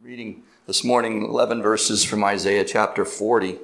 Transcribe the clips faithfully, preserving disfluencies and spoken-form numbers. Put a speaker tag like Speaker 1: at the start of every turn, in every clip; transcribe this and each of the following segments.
Speaker 1: Reading this morning eleven verses from Isaiah chapter forty.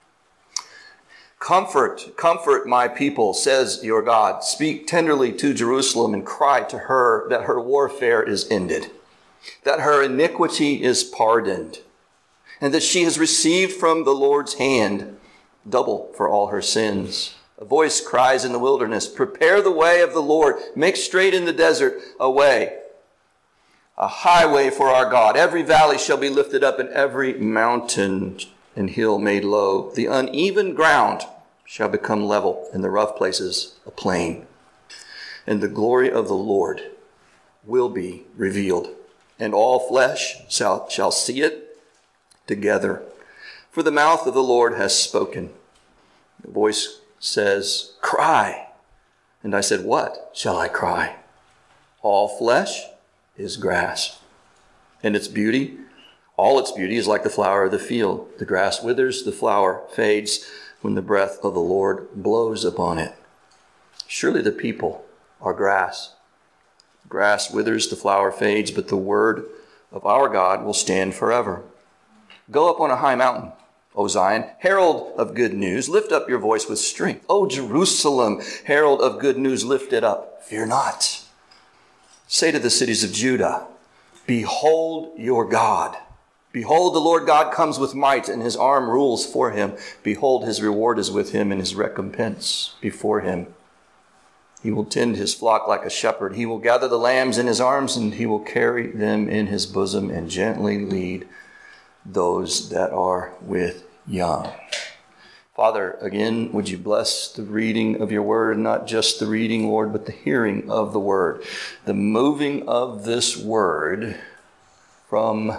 Speaker 1: Comfort, comfort my people, says your God. Speak tenderly to Jerusalem and cry to her that her warfare is ended, that her iniquity is pardoned, and that she has received from the Lord's hand double for all her sins. A voice cries in the wilderness, prepare the way of the Lord, make straight in the desert a way, a highway for our God. Every valley shall be lifted up and every mountain and hill made low. The uneven ground shall become level and the rough places a plain. And the glory of the Lord will be revealed, and all flesh shall, shall see it together. For the mouth of the Lord has spoken. The voice says, cry. And I said, what shall I cry? All flesh is grass, and its beauty, all its beauty is like the flower of the field. The grass withers, the flower fades when the breath of the Lord blows upon it. Surely the people are grass. Grass withers, the flower fades, but the word of our God will stand forever. Go up on a high mountain, O Zion, herald of good news, lift up your voice with strength. O Jerusalem, herald of good news, lift it up. Fear not. Say to the cities of Judah, behold your God. Behold, the Lord God comes with might, and his arm rules for him. Behold, his reward is with him, and his recompense before him. He will tend his flock like a shepherd. He will gather the lambs in his arms, and he will carry them in his bosom, and gently lead those that are with young. Father, again, would you bless the reading of your word, not just the reading, Lord, but the hearing of the word, the moving of this word from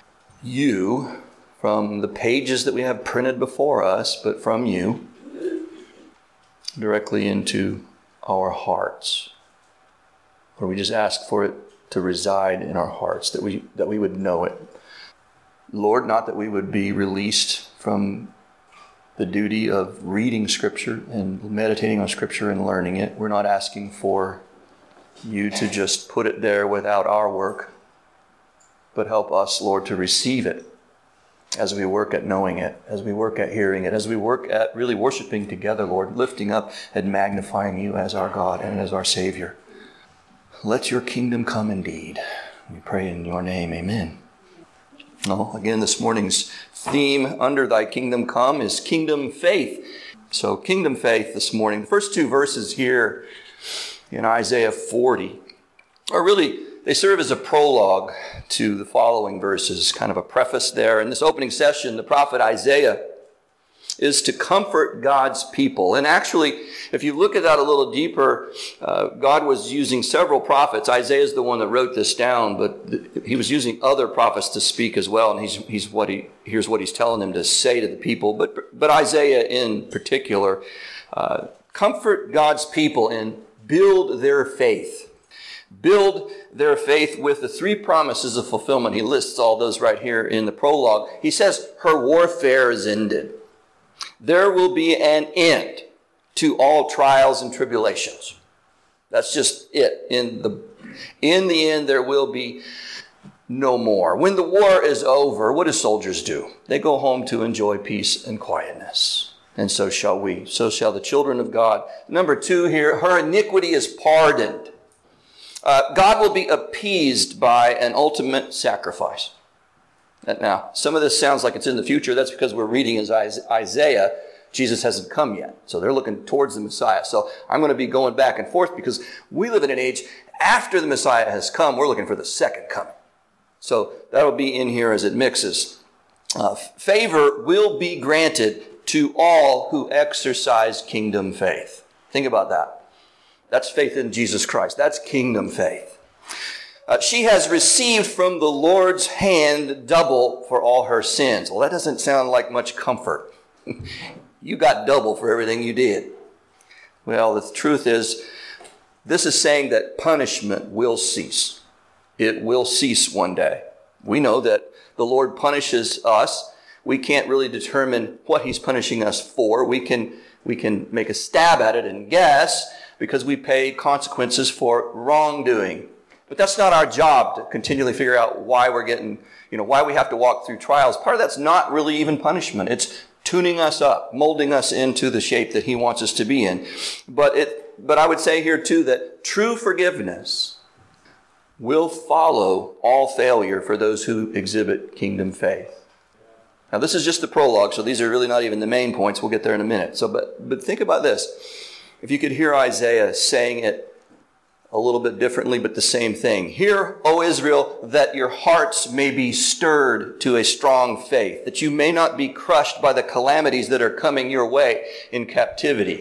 Speaker 1: you, from the pages that we have printed before us, but from you, directly into our hearts. Lord, we just ask for it to reside in our hearts, that we that we would know it. Lord, not that we would be released from the duty of reading Scripture and meditating on Scripture and learning it. We're not asking for you to just put it there without our work, but help us, Lord, to receive it as we work at knowing it, as we work at hearing it, as we work at really worshiping together, Lord, lifting up and magnifying you as our God and as our Savior. Let your kingdom come indeed. We pray in your name, amen. Well, again, this morning's theme, under thy kingdom come, is kingdom faith. So kingdom faith this morning. The first two verses here in Isaiah forty are really, they serve as a prologue to the following verses, kind of a preface there. In this opening session, the prophet Isaiah is to comfort God's people. And actually, if you look at that a little deeper, uh, God was using several prophets. Isaiah is the one that wrote this down, but th- he was using other prophets to speak as well. And he's, he's what he, here's what he's telling them to say to the people. But, but Isaiah in particular, uh, comfort God's people and build their faith. Build their faith with the three promises of fulfillment. He lists all those right here in the prologue. He says, her warfare is ended. There will be an end to all trials and tribulations. That's just it. In the, in the end, there will be no more. When the war is over, what do soldiers do? They go home to enjoy peace and quietness. And so shall we. So shall the children of God. Number two here, her iniquity is pardoned. Uh, God will be appeased by an ultimate sacrifice. Now, some of this sounds like it's in the future. That's because we're reading as Isaiah. Jesus hasn't come yet. So they're looking towards the Messiah. So I'm going to be going back and forth because we live in an age after the Messiah has come. We're looking for the second coming. So that'll be in here as it mixes. Uh, favor will be granted to all who exercise kingdom faith. Think about that. That's faith in Jesus Christ. That's kingdom faith. Uh, she has received from the Lord's hand double for all her sins. Well, that doesn't sound like much comfort. You got double for everything you did. Well, the truth is, this is saying that punishment will cease. It will cease one day. We know that the Lord punishes us. We can't really determine what he's punishing us for. We can, we can make a stab at it and guess because we pay consequences for wrongdoing. But that's not our job to continually figure out why we're getting, you know, why we have to walk through trials. Part of that's not really even punishment. It's tuning us up, molding us into the shape that he wants us to be in. But it, but I would say here too that true forgiveness will follow all failure for those who exhibit kingdom faith. Now this is just the prologue, so these are really not even the main points. We'll get there in a minute. So, but, but think about this. If you could hear Isaiah saying it a little bit differently, but the same thing. Hear, O Israel, that your hearts may be stirred to a strong faith, that you may not be crushed by the calamities that are coming your way in captivity.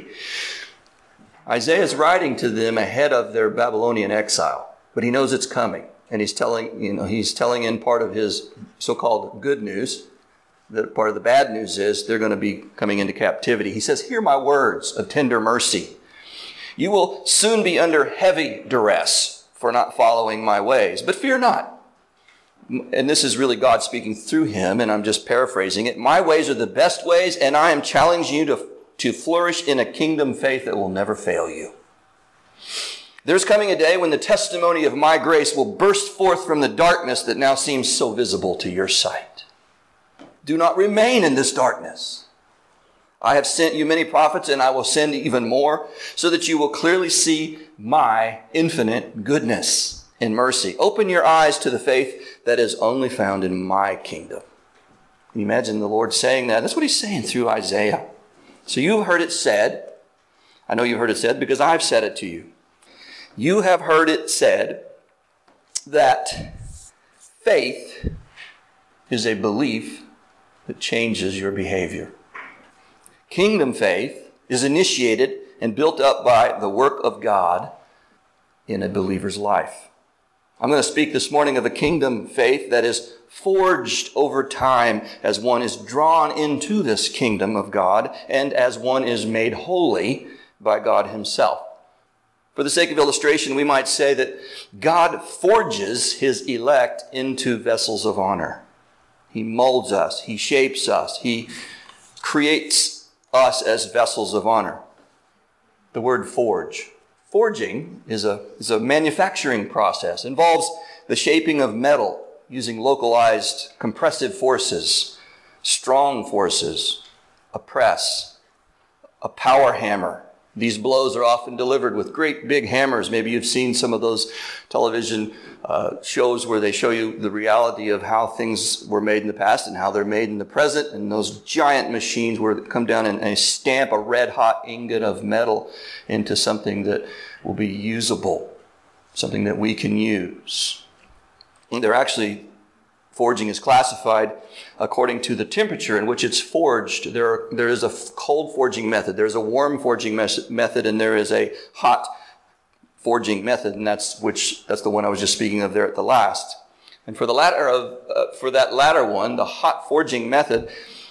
Speaker 1: Isaiah is writing to them ahead of their Babylonian exile, but he knows it's coming. And he's telling, you know, he's telling in part of his so-called good news, that part of the bad news is they're going to be coming into captivity. He says, hear my words of tender mercy. You will soon be under heavy duress for not following my ways, but fear not. And this is really God speaking through him, and I'm just paraphrasing it. My ways are the best ways, and I am challenging you to, to flourish in a kingdom faith that will never fail you. There's coming a day when the testimony of my grace will burst forth from the darkness that now seems so visible to your sight. Do not remain in this darkness. I have sent you many prophets, and I will send even more, so that you will clearly see my infinite goodness and mercy. Open your eyes to the faith that is only found in my kingdom. Can you imagine the Lord saying that? That's what he's saying through Isaiah. So you've heard it said. I know you've heard it said because I've said it to you. You have heard it said that faith is a belief that changes your behavior. Kingdom faith is initiated and built up by the work of God in a believer's life. I'm going to speak this morning of a kingdom faith that is forged over time as one is drawn into this kingdom of God and as one is made holy by God himself. For the sake of illustration, we might say that God forges his elect into vessels of honor. He molds us. He shapes us. He creates us as vessels of honor. The word forge. Forging is a, is a manufacturing process. It involves the shaping of metal using localized compressive forces, strong forces, a press, a power hammer. These blows are often delivered with great big hammers. Maybe you've seen some of those television uh, shows where they show you the reality of how things were made in the past and how they're made in the present. And those giant machines where they come down and, and stamp a red hot ingot of metal into something that will be usable, something that we can use. And they're actually, forging is classified according to the temperature in which it's forged. There, are, there is a cold forging method, there's a warm forging mes- method, and there is a hot forging method, and that's which that's the one I was just speaking of there at the last. And for the latter of uh, for that latter one, the hot forging method,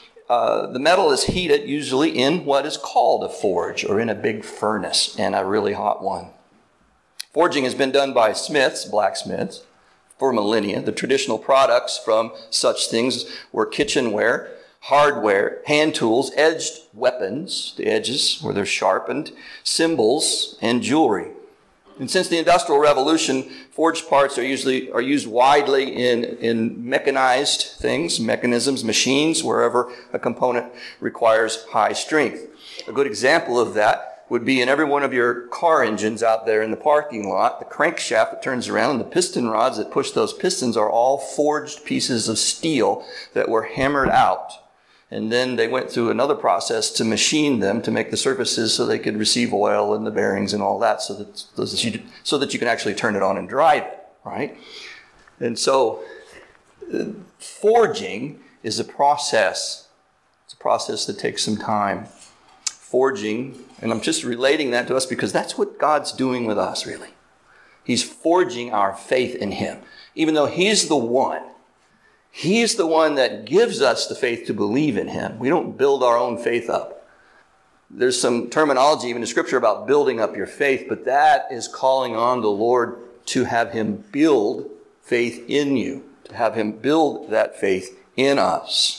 Speaker 1: uh, the metal is heated usually in what is called a forge, or in a big furnace, and a really hot one. Forging has been done by smiths, blacksmiths, for millennia. The traditional products from such things were kitchenware, hardware, hand tools, edged weapons, the edges where they're sharpened, symbols, and jewelry. And since the Industrial Revolution, forged parts are usually are used widely in, in mechanized things, mechanisms, machines, wherever a component requires high strength. A good example of that would be in every one of your car engines out there in the parking lot. The crankshaft that turns around and the piston rods that push those pistons are all forged pieces of steel that were hammered out. And then they went through another process to machine them to make the surfaces so they could receive oil and the bearings and all that so that, so that, you, so that you can actually turn it on and drive it, right? And so uh, forging is a process. It's a process that takes some time. Forging, and I'm just relating that to us because that's what God's doing with us, really. He's forging our faith in him. Even though he's the one, he's the one that gives us the faith to believe in him. We don't build our own faith up. There's some terminology even in Scripture about building up your faith, but that is calling on the Lord to have him build faith in you, to have him build that faith in us.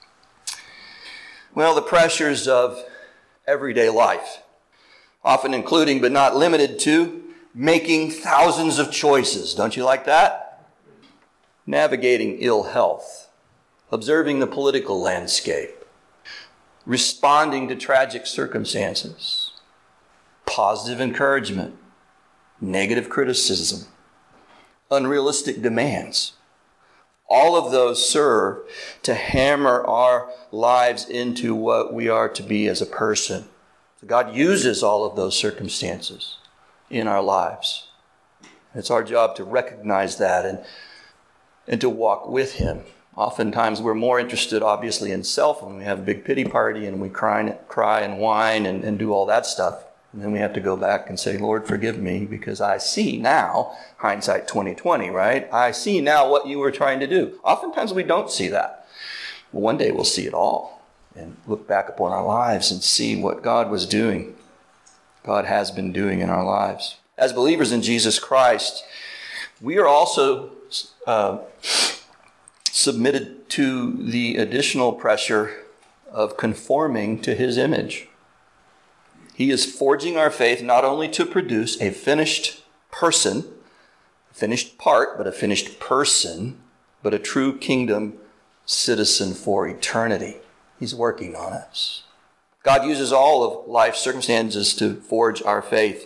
Speaker 1: Well, the pressures of everyday life, often including but not limited to making thousands of choices. Don't you like that? Navigating ill health, observing the political landscape, responding to tragic circumstances, positive encouragement, negative criticism, unrealistic demands. All of those serve to hammer our lives into what we are to be as a person. So God uses all of those circumstances in our lives. It's our job to recognize that and, and to walk with Him. Oftentimes we're more interested, obviously, in self when we have a big pity party and we cry and, cry and whine and, and do all that stuff. And then we have to go back and say, Lord, forgive me, because I see now, hindsight twenty twenty, right? I see now what you were trying to do. Oftentimes we don't see that. But one day we'll see it all and look back upon our lives and see what God was doing, God has been doing in our lives. As believers in Jesus Christ, we are also uh, submitted to the additional pressure of conforming to His image. He is forging our faith not only to produce a finished person, a finished part, but a finished person, but a true kingdom citizen for eternity. He's working on us. God uses all of life's circumstances to forge our faith.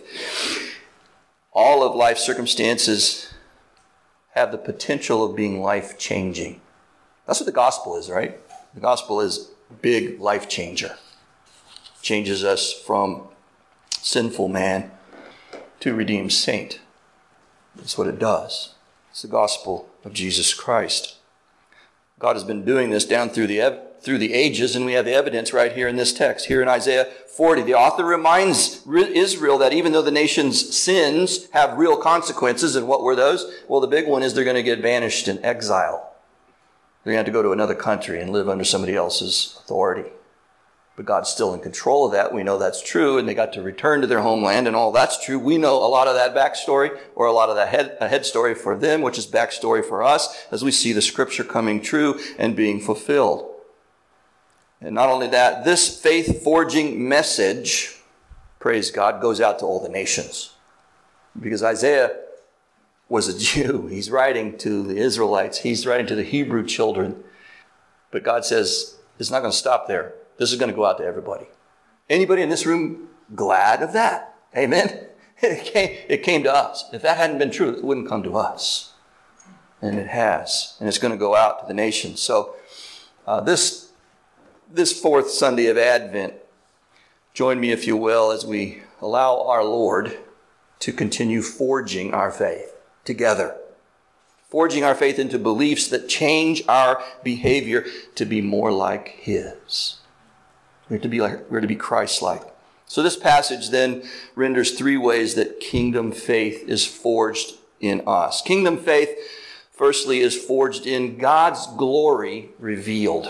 Speaker 1: All of life's circumstances have the potential of being life-changing. That's what the gospel is, right? The gospel is a big life changer. Changes us from sinful man to redeemed saint. That's what it does. It's the gospel of Jesus Christ. God has been doing this down through the through the ages, and we have the evidence right here in this text. Here in Isaiah forty, the author reminds Israel that even though the nation's sins have real consequences, and what were those? Well, the big one is they're going to get banished in exile. They're going to have to go to another country and live under somebody else's authority. But God's still in control of that. We know that's true, and they got to return to their homeland, and all that's true. We know a lot of that backstory, or a lot of that head, a head story for them, which is backstory for us, as we see the scripture coming true and being fulfilled. And not only that, this faith-forging message, praise God, goes out to all the nations. Because Isaiah was a Jew. He's writing to the Israelites. He's writing to the Hebrew children. But God says, it's not going to stop there. This is going to go out to everybody. Anybody in this room glad of that? Amen? It came, it came to us. If that hadn't been true, it wouldn't come to us. And it has. And it's going to go out to the nations. So uh, this, this fourth Sunday of Advent, join me, if you will, as we allow our Lord to continue forging our faith together. Forging our faith into beliefs that change our behavior to be more like His. We're to be like, we're to be Christ-like. So this passage then renders three ways that kingdom faith is forged in us. Kingdom faith, firstly, is forged in God's glory revealed.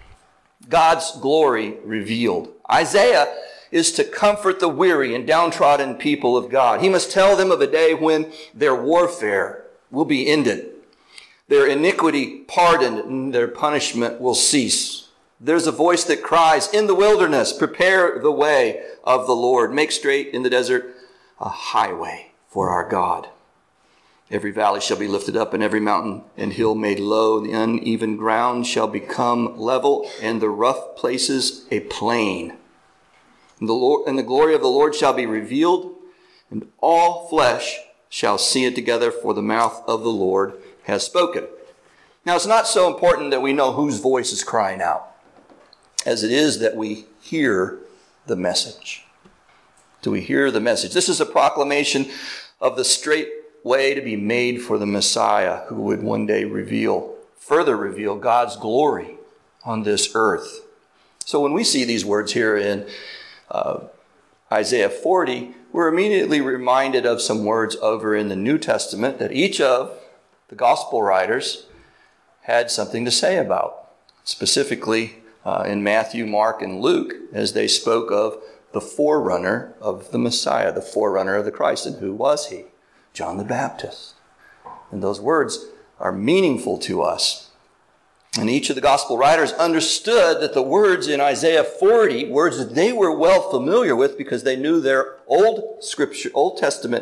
Speaker 1: God's glory revealed. Isaiah is to comfort the weary and downtrodden people of God. He must tell them of a day when their warfare will be ended, their iniquity pardoned, and their punishment will cease. There's a voice that cries, in the wilderness, prepare the way of the Lord. Make straight in the desert a highway for our God. Every valley shall be lifted up, and every mountain and hill made low. The uneven ground shall become level, and the rough places a plain. And the Lord, and the glory of the Lord shall be revealed, and all flesh shall see it together, for the mouth of the Lord has spoken. Now, it's not so important that we know whose voice is crying out, as it is that we hear the message. Do we hear the message? This is a proclamation of the straight way to be made for the Messiah, who would one day reveal, further reveal God's glory on this earth. So when we see these words here in uh, Isaiah forty, we're immediately reminded of some words over in the New Testament that each of the gospel writers had something to say about. Specifically, Uh, in Matthew, Mark, and Luke, as they spoke of the forerunner of the Messiah, the forerunner of the Christ. And who was he? John the Baptist. And those words are meaningful to us. And each of the gospel writers understood that the words in Isaiah forty, words that they were well familiar with because they knew their Old Scripture, Old Testament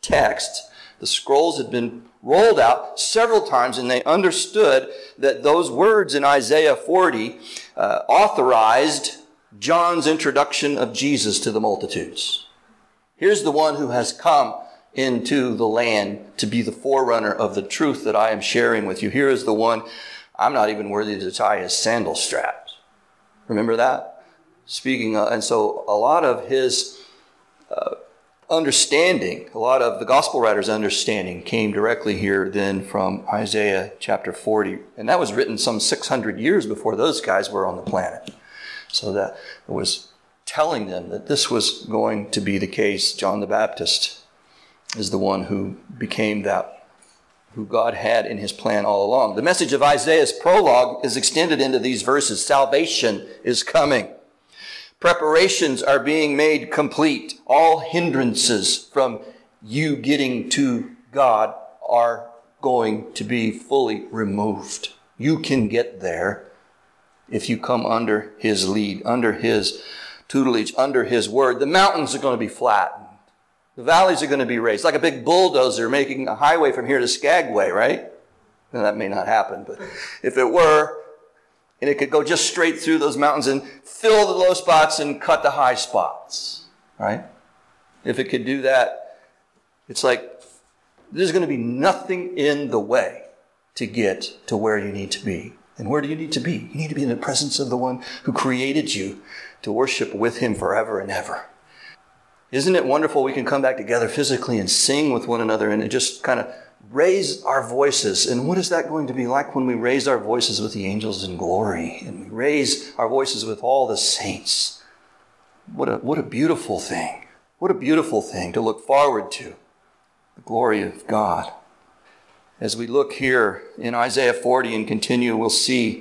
Speaker 1: text, the scrolls had been rolled out several times, and they understood that those words in Isaiah forty uh, authorized John's introduction of Jesus to the multitudes. Here's the one who has come into the land to be the forerunner of the truth that I am sharing with you. Here is the one, I'm not even worthy to tie his sandal straps. Remember that? Speaking of, and so a lot of his uh, understanding, a lot of the gospel writers' understanding came directly here then from Isaiah chapter forty. And that was written some six hundred years before those guys were on the planet. So that was telling them that this was going to be the case. John the Baptist is the one who became that, who God had in his plan all along. The message of Isaiah's prologue is extended into these verses. Salvation is coming. Preparations are being made complete. All hindrances from you getting to God are going to be fully removed. You can get there if you come under his lead, under his tutelage, under his word. The mountains are going to be flattened. The valleys are going to be raised, like a big bulldozer making a highway from here to Skagway, right? Now, that may not happen, but if it were, and it could go just straight through those mountains and fill the low spots and cut the high spots, right? If it could do that, it's like there's going to be nothing in the way to get to where you need to be. And where do you need to be? You need to be in the presence of the one who created you to worship with him forever and ever. Isn't it wonderful we can come back together physically and sing with one another and just kind of raise our voices? And what is that going to be like when we raise our voices with the angels in glory and we raise our voices with all the saints? What a, what a beautiful thing. What a beautiful thing to look forward to. The glory of God. As we look here in Isaiah forty and continue, we'll see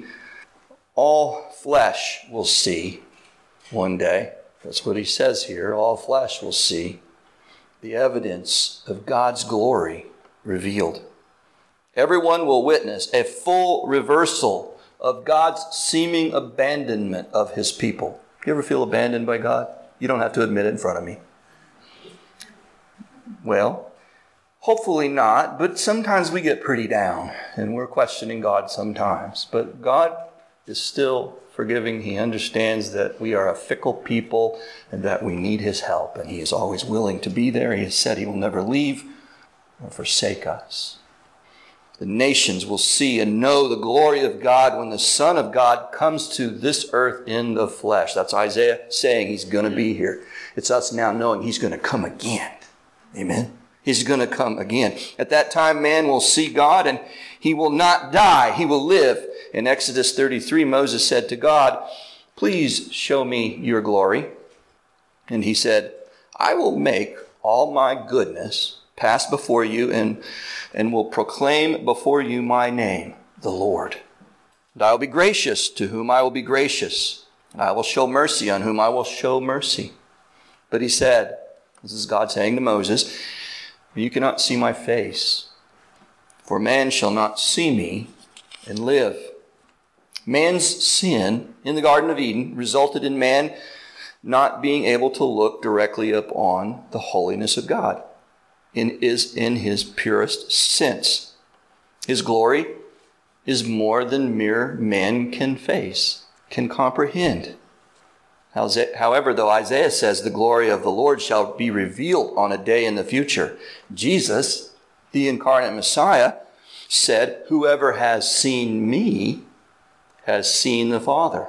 Speaker 1: all flesh will see one day. That's what he says here. All flesh will see the evidence of God's glory revealed. Everyone will witness a full reversal of God's seeming abandonment of his people. You ever feel abandoned by God? You don't have to admit it in front of me. Well, hopefully not, but sometimes we get pretty down and we're questioning God sometimes. But God is still forgiving. He understands that we are a fickle people and that we need his help. And he is always willing to be there. He has said he will never leave or forsake us. The nations will see and know the glory of God when the Son of God comes to this earth in the flesh. That's Isaiah saying he's going to be here. It's us now knowing he's going to come again. Amen. He's going to come again. At that time, man will see God and he will not die. He will live. In Exodus thirty-three, Moses said to God, "Please show me your glory." And he said, "I will make all my goodness pass before you and, and will proclaim before you my name, the Lord. And I will be gracious to whom I will be gracious. And I will show mercy on whom I will show mercy." But he said, this is God saying to Moses, "You cannot see my face, for man shall not see me and live." Man's sin in the Garden of Eden resulted in man not being able to look directly upon the holiness of God in, is in his purest sense. His glory is more than mere man can face, can comprehend. However, though Isaiah says the glory of the Lord shall be revealed on a day in the future, Jesus, the incarnate Messiah, said, "Whoever has seen me has seen the Father."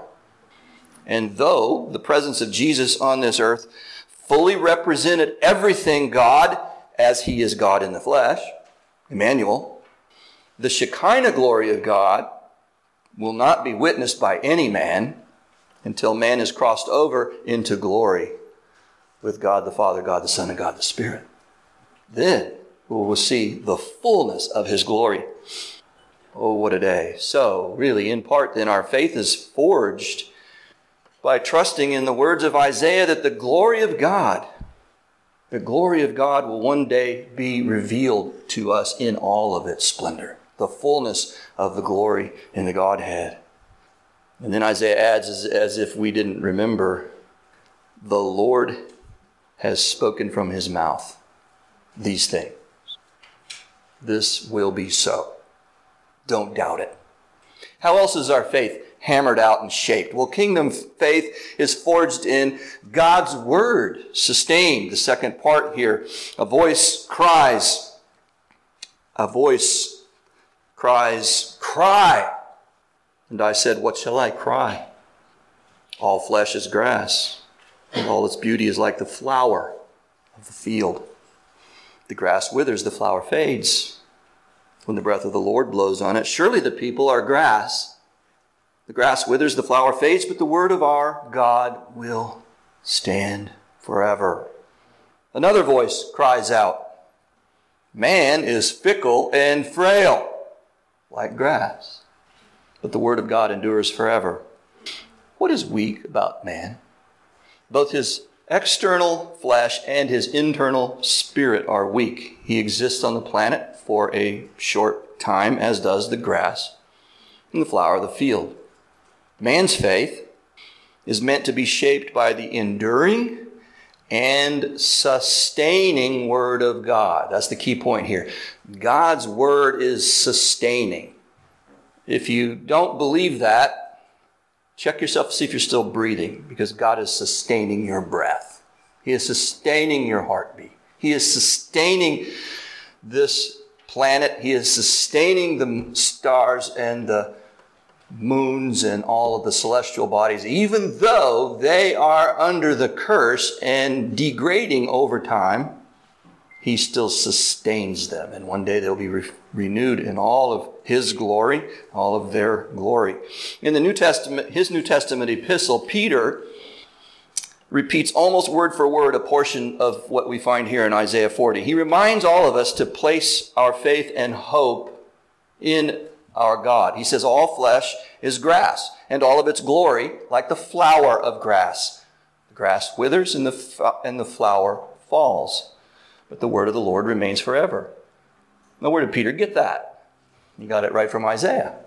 Speaker 1: And though the presence of Jesus on this earth fully represented everything God as he is God in the flesh, Emmanuel, the Shekinah glory of God will not be witnessed by any man until man is crossed over into glory with God the Father, God the Son, and God the Spirit. Then we will see the fullness of his glory. Oh, what a day. So, really, in part, then, our faith is forged by trusting in the words of Isaiah that the glory of God, the glory of God will one day be revealed to us in all of its splendor, the fullness of the glory in the Godhead. And then Isaiah adds, as, as if we didn't remember, the Lord has spoken from his mouth. these things. This will be so. Don't doubt it. How else is our faith hammered out and shaped? Well, kingdom faith is forged in God's word, sustained. The second part here, a voice cries, a voice cries, cry. And I said, what shall I cry? All flesh is grass, and all its beauty is like the flower of the field. The grass withers, the flower fades when the breath of the Lord blows on it. Surely the people are grass. The grass withers, the flower fades, but the word of our God will stand forever. Another voice cries out, man is fickle and frail, like grass, but the word of God endures forever. What is weak about man? Both his external flesh and his internal spirit are weak. He exists on the planet for a short time, as does the grass and the flower of the field. Man's faith is meant to be shaped by the enduring and sustaining word of God. That's the key point here. God's word is sustaining. If you don't believe that, check yourself to see if you're still breathing, because God is sustaining your breath. He is sustaining your heartbeat. He is sustaining this planet. He is sustaining the stars and the moons and all of the celestial bodies, even though they are under the curse and degrading over time. He still sustains them, and one day they'll be re- renewed in all of his glory, all of their glory. In the New Testament, his New Testament epistle, Peter repeats almost word for word a portion of what we find here in Isaiah forty. He reminds all of us to place our faith and hope in our God. He says, all flesh is grass, and all of its glory like the flower of grass. The grass withers and the, and the flower falls, but the word of the Lord remains forever. Now, where did Peter get that? He got it right from Isaiah.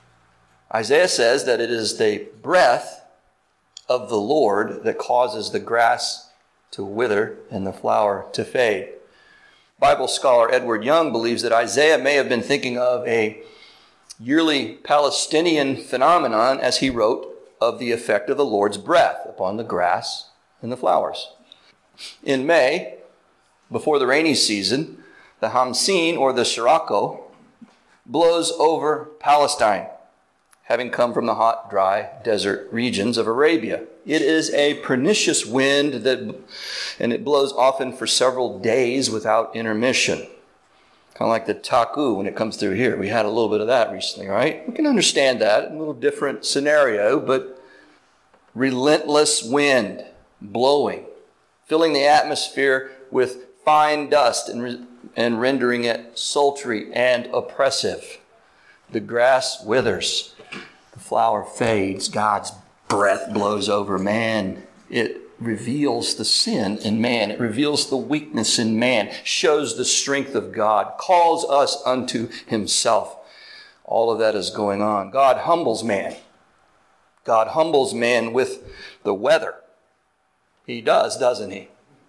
Speaker 1: Isaiah says that it is the breath of the Lord that causes the grass to wither and the flower to fade. Bible scholar Edward Young believes that Isaiah may have been thinking of a yearly Palestinian phenomenon as he wrote of the effect of the Lord's breath upon the grass and the flowers. In May, before the rainy season, the Hamsin, or the Sirocco, blows over Palestine, having come from the hot, dry desert regions of Arabia. It is a pernicious wind, that, and it blows often for several days without intermission. Kind of like the taku when it comes through here. We had a little bit of that recently, right? We can understand that, a little different scenario, but relentless wind blowing, filling the atmosphere with fine dust and, re- and rendering it sultry and oppressive. The grass withers, the flower fades, God's breath blows over man. It reveals the sin in man. It reveals the weakness in man, shows the strength of God, calls us unto himself. All of that is going on. God humbles man. God humbles man with the weather. He does, doesn't he?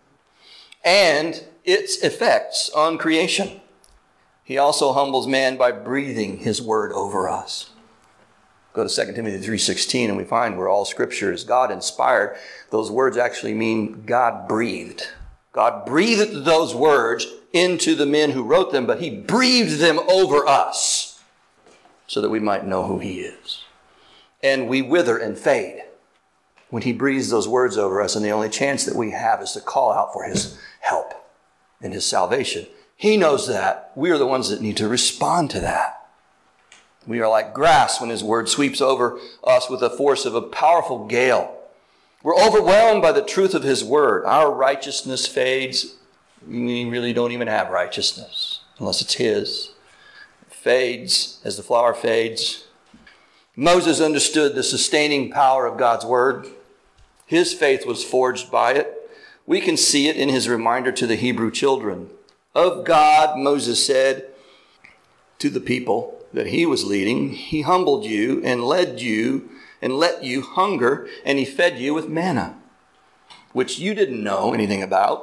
Speaker 1: And its effects on creation. He also humbles man by breathing his word over us. Go to Second Timothy three sixteen and we find where all scripture is God inspired. Those words actually mean God breathed. God breathed those words into the men who wrote them, but he breathed them over us so that we might know who he is. And we wither and fade when he breathes those words over us, and the only chance that we have is to call out for his help and his salvation. He knows that. We are the ones that need to respond to that. We are like grass when his word sweeps over us with the force of a powerful gale. We're overwhelmed by the truth of his word. Our righteousness fades. We really don't even have righteousness unless it's his. It fades as the flower fades. Moses understood the sustaining power of God's word. His faith was forged by it. We can see it in his reminder to the Hebrew children. Of God, Moses said to the people that he was leading, he humbled you and led you and let you hunger, and he fed you with manna, which you didn't know anything about,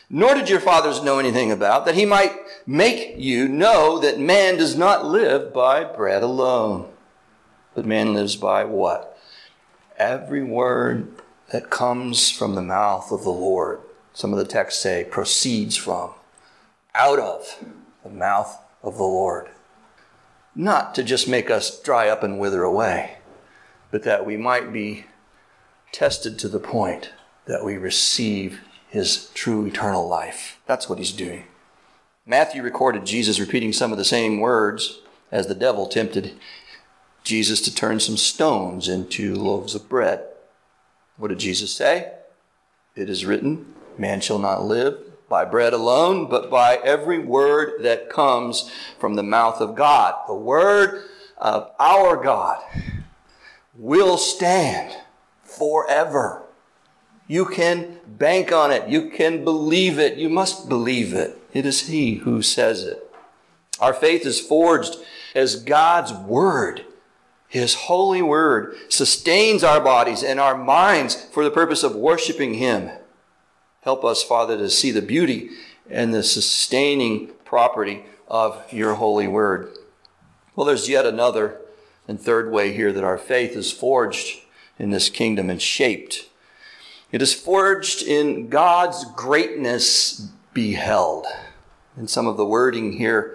Speaker 1: nor did your fathers know anything about, that he might make you know that man does not live by bread alone, but man lives by what? Every word that comes from the mouth of the Lord. Some of the texts say proceeds from, out of the mouth of the Lord. Not to just make us dry up and wither away, but that we might be tested to the point that we receive his true eternal life. That's what he's doing. Matthew recorded Jesus repeating some of the same words as the devil tempted Jesus to turn some stones into loaves of bread. What did Jesus say? It is written, man shall not live by bread alone, but by every word that comes from the mouth of God. The word of our God will stand forever. You can bank on it. You can believe it. You must believe it. It is he who says it. Our faith is forged as God's word. His holy word sustains our bodies and our minds for the purpose of worshiping him. Help us, Father, to see the beauty and the sustaining property of your holy word. Well, there's yet another and third way here that our faith is forged in this kingdom and shaped. It is forged in God's greatness beheld. And some of the wording here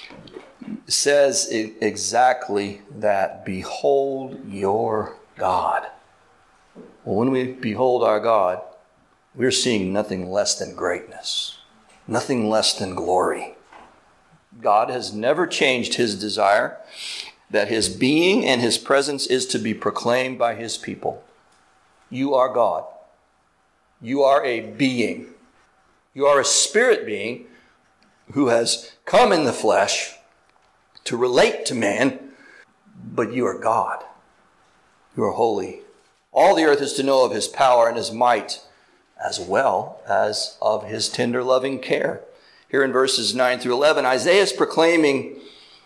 Speaker 1: says exactly that. Behold your God. Well, when we behold our God, we're seeing nothing less than greatness, nothing less than glory. God has never changed his desire that his being and his presence is to be proclaimed by his people. You are God. You are a being. You are a spirit being who has come in the flesh to relate to man, but you are God. You are holy. All the earth is to know of his power and his might, as well as of his tender loving care. Here in verses nine through eleven, Isaiah is proclaiming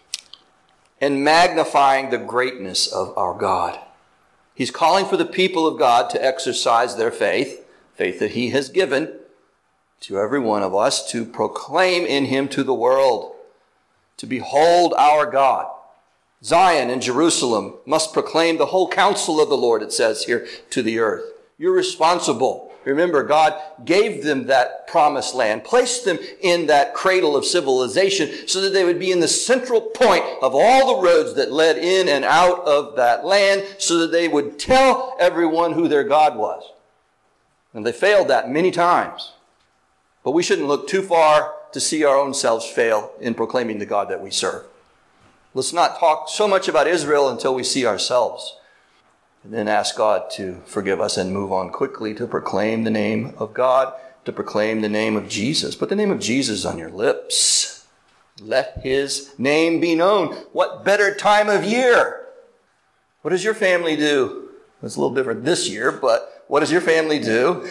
Speaker 1: and magnifying the greatness of our God. He's calling for the people of God to exercise their faith, faith that he has given to every one of us, to proclaim in him to the world, to behold our God. Zion and Jerusalem must proclaim the whole counsel of the Lord, it says here, to the earth. You're responsible. Remember, God gave them that promised land, placed them in that cradle of civilization so that they would be in the central point of all the roads that led in and out of that land, so that they would tell everyone who their God was. And they failed that many times. But we shouldn't look too far to see our own selves fail in proclaiming the God that we serve. Let's not talk so much about Israel until we see ourselves, and then ask God to forgive us and move on quickly to proclaim the name of God, to proclaim the name of Jesus. Put the name of Jesus on your lips. Let his name be known. What better time of year? What does your family do? It's a little different this year, but what does your family do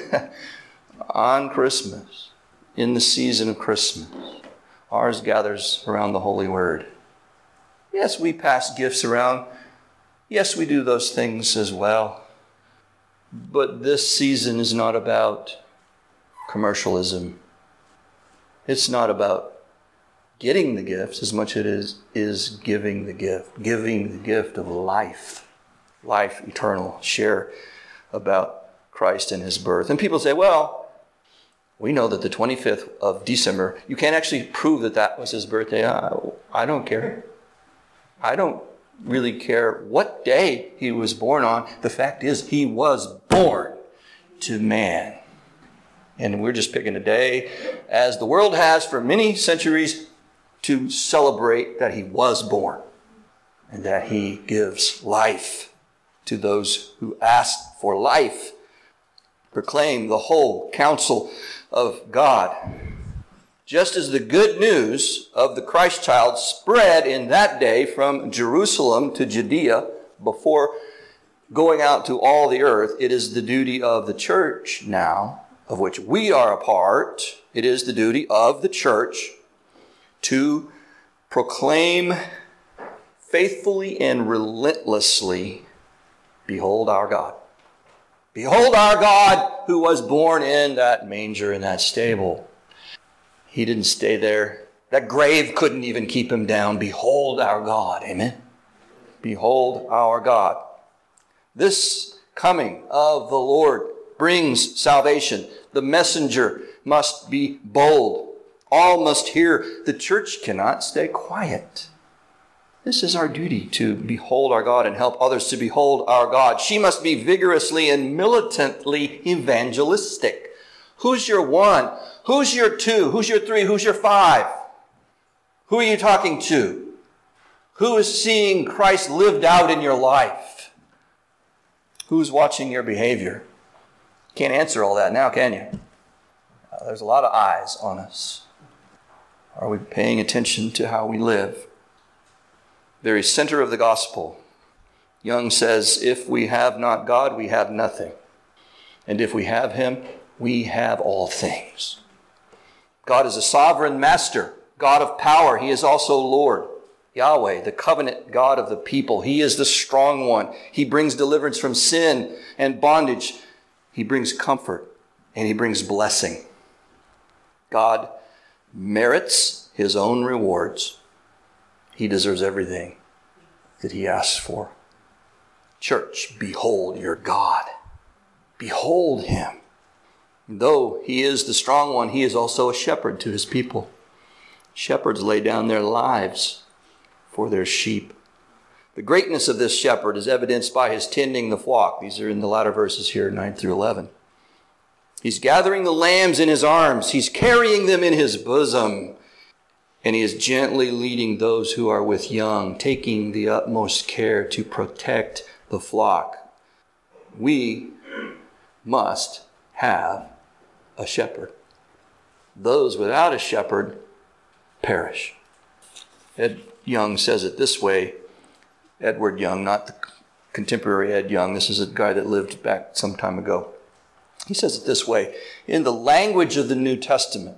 Speaker 1: on Christmas? In the season of Christmas, ours gathers around the Holy Word. Yes, we pass gifts around. Yes, we do those things as well. But this season is not about commercialism. It's not about getting the gifts as much as it is, is giving the gift, giving the gift of life, life eternal. Share about Christ and his birth. And people say, well, we know that the twenty-fifth of December, you can't actually prove that that was his birthday. I, I don't care. I don't really care what day he was born on. The fact is, he was born to man. And we're just picking a day, as the world has for many centuries, to celebrate that he was born and that he gives life to those who ask for life. Proclaim the whole counsel of God. Just as the good news of the Christ child spread in that day from Jerusalem to Judea before going out to all the earth, it is the duty of the church now, of which we are a part, it is the duty of the church to proclaim faithfully and relentlessly, behold our God. Behold our God who was born in that manger, in that stable. He didn't stay there. That grave couldn't even keep him down. Behold our God. Amen. Behold our God. This coming of the Lord brings salvation. The messenger must be bold. All must hear. The church cannot stay quiet. This is our duty, to behold our God and help others to behold our God. She must be vigorously and militantly evangelistic. Who's your one? Who's your two? Who's your three? Who's your five? Who are you talking to? Who is seeing Christ lived out in your life? Who's watching your behavior? Can't answer all that now, can you? Uh, there's a lot of eyes on us. Are we paying attention to how we live? Very center of the gospel. Young says, if we have not God, we have nothing. And if we have him, we have all things. God is a sovereign master, God of power. He is also Lord. Yahweh, the covenant God of the people. He is the strong one. He brings deliverance from sin and bondage. He brings comfort and he brings blessing. God merits his own rewards. He deserves everything that he asks for. Church, behold your God. Behold him. Though he is the strong one, he is also a shepherd to his people. Shepherds lay down their lives for their sheep. The greatness of this shepherd is evidenced by his tending the flock. These are in the latter verses here, nine through eleven. He's gathering the lambs in his arms. He's carrying them in his bosom. And he is gently leading those who are with young, taking the utmost care to protect the flock. We must have a shepherd. Those without a shepherd perish. Ed Young says it this way. Edward Young, not the contemporary Ed Young. This is a guy that lived back some time ago. He says it this way. In the language of the New Testament,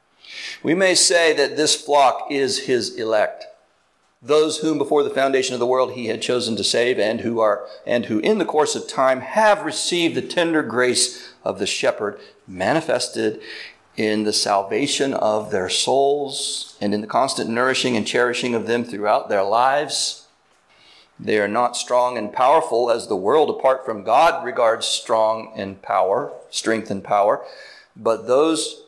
Speaker 1: we may say that this flock is his elect, those whom before the foundation of the world he had chosen to save, and who are and who in the course of time have received the tender grace of the shepherd manifested in the salvation of their souls and in the constant nourishing and cherishing of them throughout their lives. They are not strong and powerful as the world apart from God regards strong and power, strength and power, but those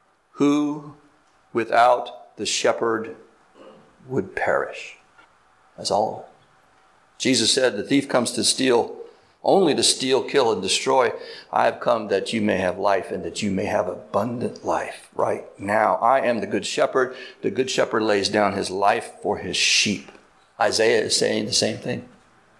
Speaker 1: who without the shepherd would perish. That's all. Jesus said, the thief comes to steal, only to steal, kill, and destroy. I have come that you may have life and that you may have abundant life right now. I am the good shepherd. The good shepherd lays down his life for his sheep. Isaiah is saying the same thing.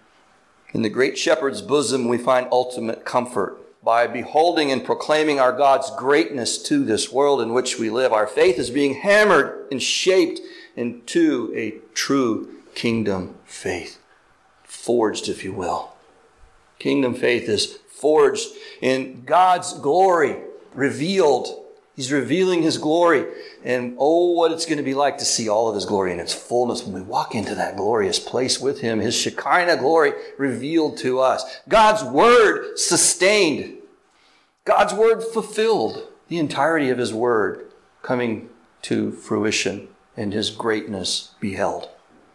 Speaker 1: In the great shepherd's bosom, we find ultimate comfort. By beholding and proclaiming our God's greatness to this world in which we live, our faith is being hammered and shaped into a true kingdom faith. Forged, if you will. Kingdom faith is forged in God's glory, revealed. He's revealing his glory. And oh, what it's going to be like to see all of his glory in its fullness when we walk into that glorious place with him. His Shekinah glory revealed to us. God's word sustained. God's word fulfilled. The entirety of his word coming to fruition and his greatness beheld.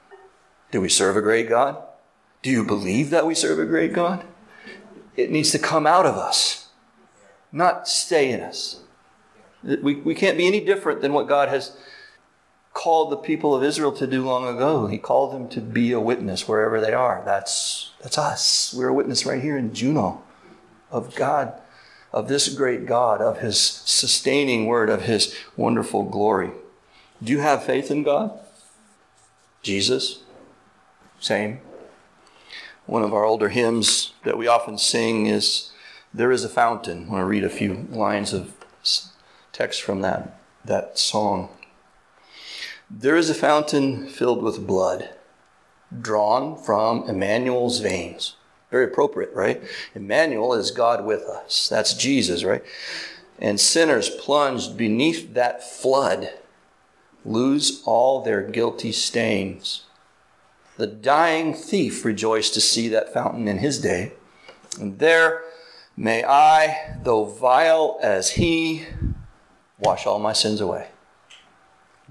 Speaker 1: Do we serve a great God? Do you believe that we serve a great God? It needs to come out of us, not stay in us. We, we can't be any different than what God has called the people of Israel to do long ago. He called them to be a witness wherever they are. That's, that's us. We're a witness right here in Juneau of God, of this great God, of his sustaining word, of his wonderful glory. Do you have faith in God? Jesus? Same. One of our older hymns that we often sing is, There is a Fountain. I want to read a few lines of text from that, that song. There is a fountain filled with blood, drawn from Emmanuel's veins. Very appropriate, right? Emmanuel is God with us. That's Jesus, right? And sinners plunged beneath that flood lose all their guilty stains. The dying thief rejoiced to see that fountain in his day. And there may I, though vile as he, wash all my sins away.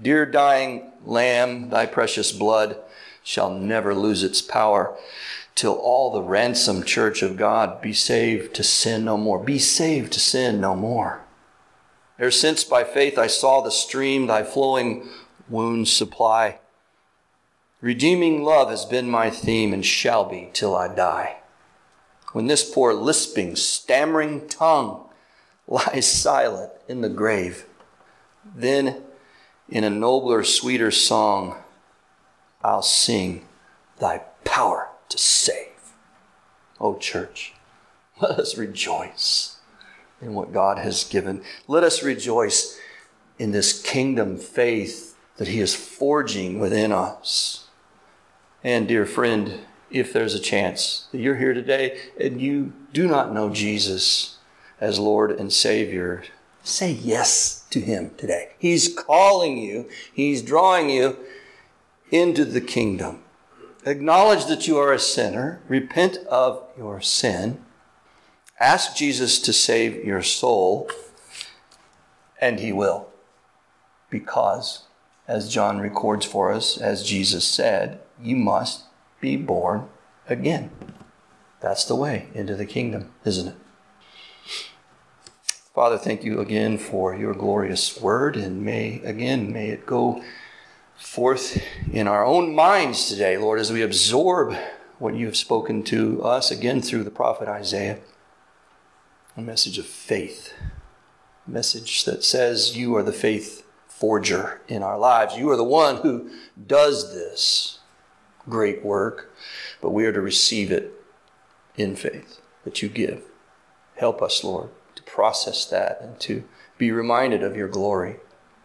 Speaker 1: Dear dying Lamb, thy precious blood shall never lose its power, till all the ransomed church of God be saved to sin no more. Be saved to sin no more. Ere since by faith I saw the stream thy flowing wounds supply. Redeeming love has been my theme and shall be till I die. When this poor lisping, stammering tongue lies silent in the grave, then in a nobler, sweeter song, I'll sing thy power to save. O church, let us rejoice in what God has given. Let us rejoice in this kingdom faith that he is forging within us. And dear friend, if there's a chance that you're here today and you do not know Jesus as Lord and Savior, say yes to him today. He's calling you. He's drawing you into the kingdom. Acknowledge that you are a sinner. Repent of your sin. Ask Jesus to save your soul, and he will. Because, as John records for us, as Jesus said, you must be born again. That's the way into the kingdom, isn't it? Father, thank you again for your glorious word, and may, again, may it go forth in our own minds today, Lord, as we absorb what you have spoken to us, again, through the prophet Isaiah. A message of faith. A message that says you are the faith forger in our lives. You are the one who does this great work, but we are to receive it in faith that you give. Help us, Lord, to process that and to be reminded of your glory.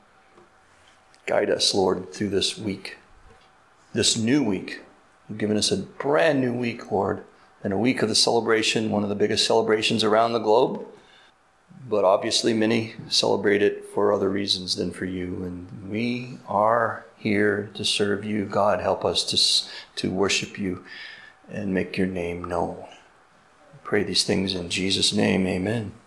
Speaker 1: Guide us, Lord, through this week, this new week. You've given us a brand new week, Lord, and a week of the celebration, one of the biggest celebrations around the globe. But obviously many celebrate it for other reasons than for you. And we are here to serve you. God, help us to, to worship you and make your name known. I pray these things in Jesus' name. Amen.